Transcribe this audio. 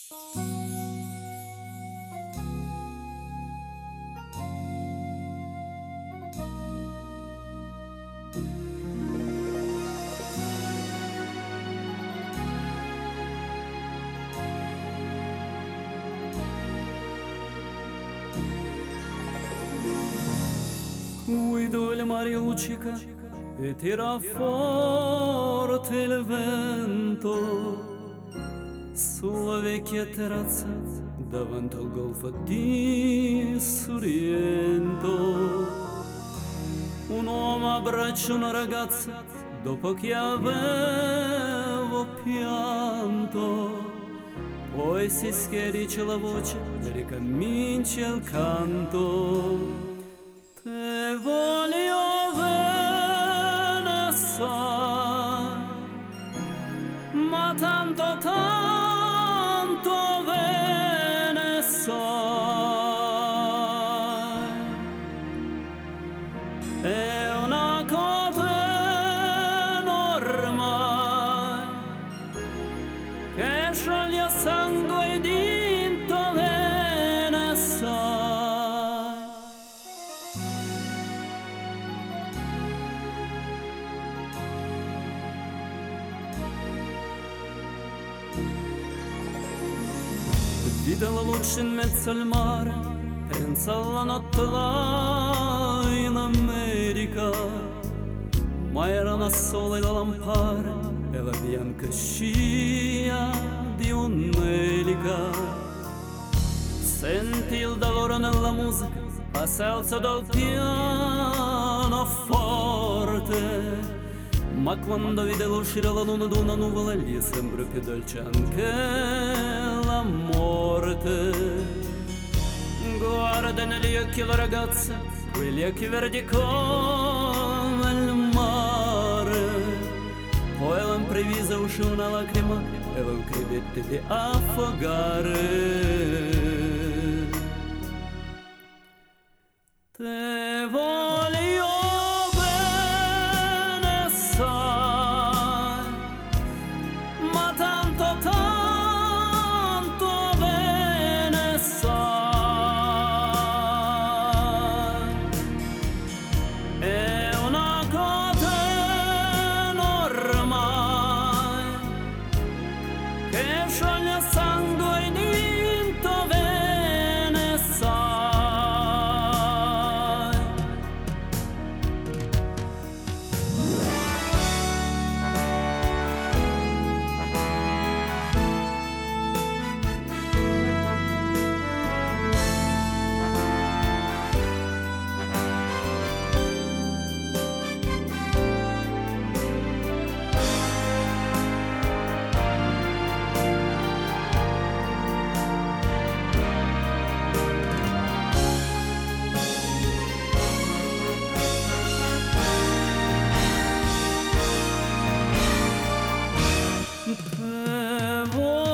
Guido il mare luccica e tira forte il vento sulla vecchia terrazza davanti al golfo di Sorrento. Un uomo abbraccia una ragazza dopo che avevo pianto, poi si schiarisce la voce e ricomincia il canto. Te voglio bene assai, ma tanto bene sai. È una cosa normale che scioglie sangue dentro bene sai. Vide la luce in mezzo al mare, pensa alla notte là in America, ma era una sola la lampara e la bianca scia di un'elica. Senti il dolore nella musica, si alza dal pianoforte, ma quando vide uscire la luna d'una nuvola gli sembra più dolce anche la morte. Guarda negli occhi la ragazza, quegli occhi verdi come il mare, poi all'improvviso uscì una lacrima e lo credette di affogare. Te voglio bene assai, ma tanto bene sai. È una cosa normale che scioglie sangue dentro bene sai. Te voglio